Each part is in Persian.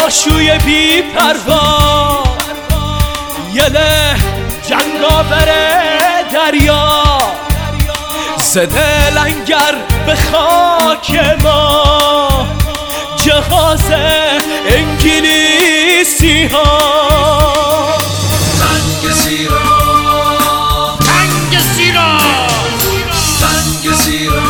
جاشوی بی پروا، یله جنگاور دریا، زده لنگر به خاک ما، جهاز انگلیسی ها. تنگ سیرا، تنگ سیرا، تنگ سیرا.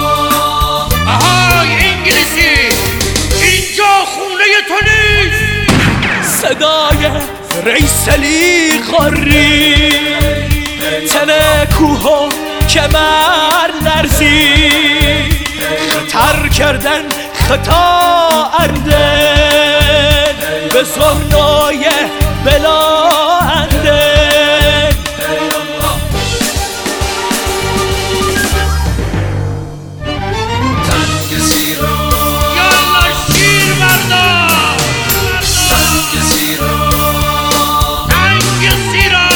آهای انگلیسی، اینجا خونه تو نیست. صدای ریسلی قاری، تن کوه و کمر لرزی، خطر کردن خطا اندن به زرنای بلا اندن. تنگ سیرا، یالا شیر بردار، تنگ سیرا. تنگ سیرا.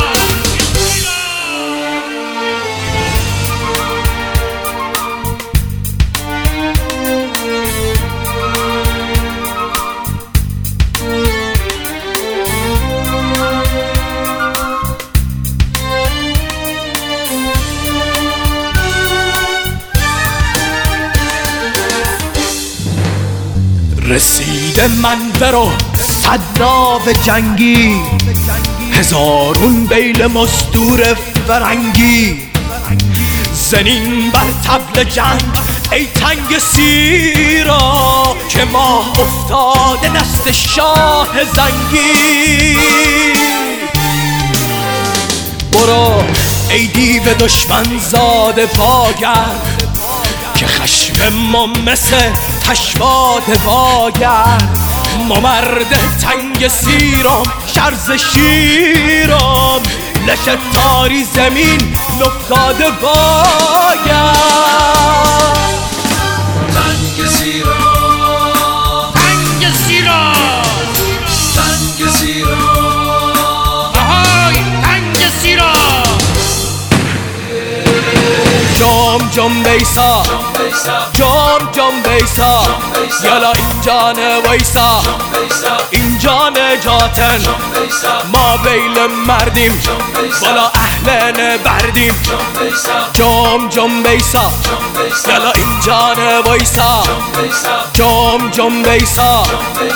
رسیده منور و صد ناو جنگی، هزارون بیل مزدور فرنگی، زنین بر طبل جنگ ای تنگ سیرا، که ماه افتاده دست شاه زنگی. برو ای دیو دشمن زاده پاگرد، که خشم ما مثل پشواد باگرد. ما مرد تنگ سیرام، شرز شیرام، لش تاری زمین افتاده باگرد. تنگ سیرا، تنگ سیرا، تنگ سیرا. آهای تنگ سیرا. جام جام بیسا، جام جام بیسا، یالا اینجا نویسا، اینجا نجاتن. ما بیل مردیم، بالا اهل نبردیم. جام جام بیسا، یالا اینجا نویسا، جام جام بیسا.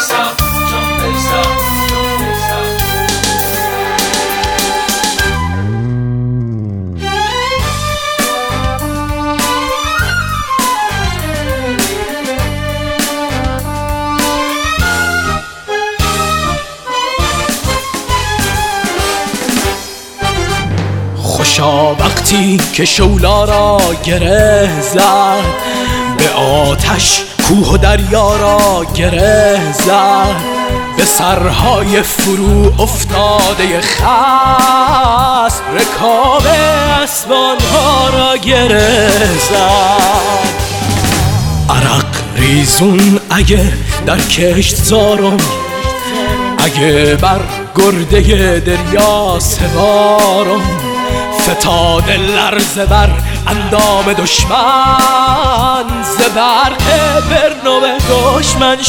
خوشا وقتی که شولا را گره زد، به آتش کوه و دریا را گره زد، به سرهای فرو افتاده خصم رکاب اسبانها را گره زد. عرق ریزون اگه در کشت زارم، اگه بر گرده دریا سوارم، فتاده لرزه بر اندام دشمن، ز برق برنو دشمن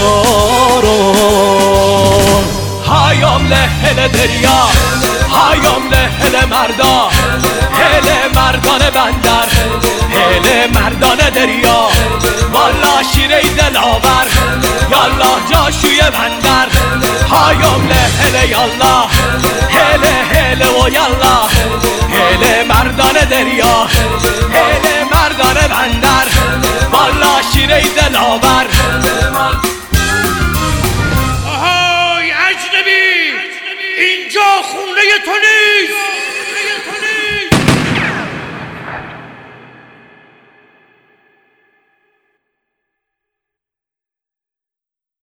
شکارم. هایام لهل دریا، هایام لهل مردا، هل مردان بندر، هل مردان دریا. والا شیره دلاور، یالا جاشوی بندر. هایام لهل یالا، هل هل و یالا، هل مردان دریا، هل مردان بندر. والا شیره دلاور. آهای اجنبی، اینجا خونه تو نیست.